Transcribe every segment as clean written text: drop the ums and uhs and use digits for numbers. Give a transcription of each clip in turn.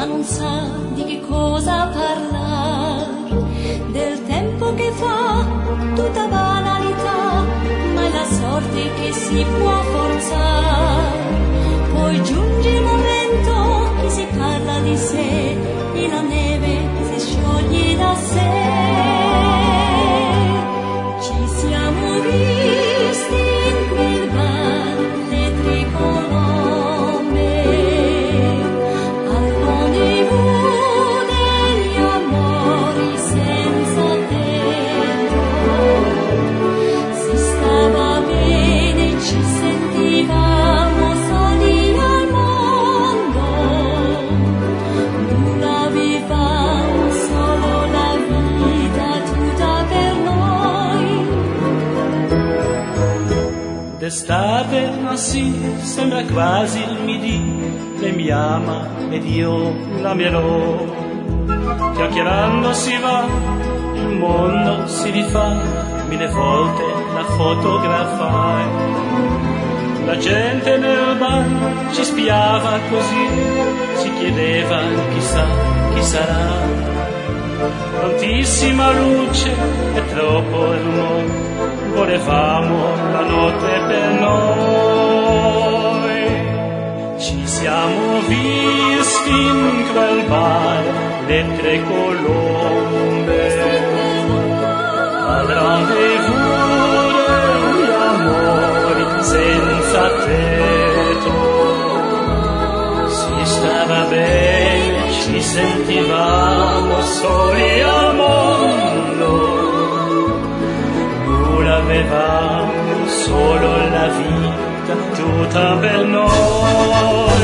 ma non sa di che cosa parlar, del tempo che fa tutta banalità, ma è la sorte che si può forzar. Poi giunge il momento che si parla di sé e la neve si scioglie da sé. Ci siamo visti in quel bar, le tre colombe, al rendezvous degli amori senza tempo. Si stava bene, ci sentivamo soli al mondo, non avevamo solo la vita tutta per noi. D'estate, ma sì, sembra quasi il midi, lei mi ama ed io l'amerò. Chiacchierando si va, il mondo si rifà, 1000 volte la fotografai. La gente nel bar ci spiava così, si chiedeva chissà chi sarà. Tantissima luce e troppo rumore, volevamo la notte per noi. Ci siamo visti in quel bar, le tre colombe, al rendezvous degli amori senza tetto. Si stava bene, ci sentivamo soli al mondo, non avevamo solo la vita tutta per noi.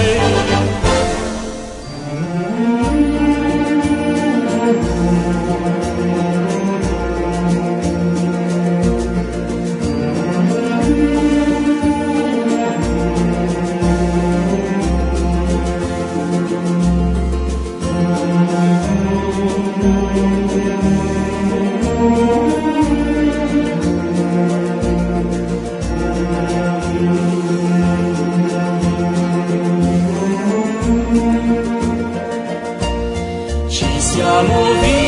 Ci siamo visti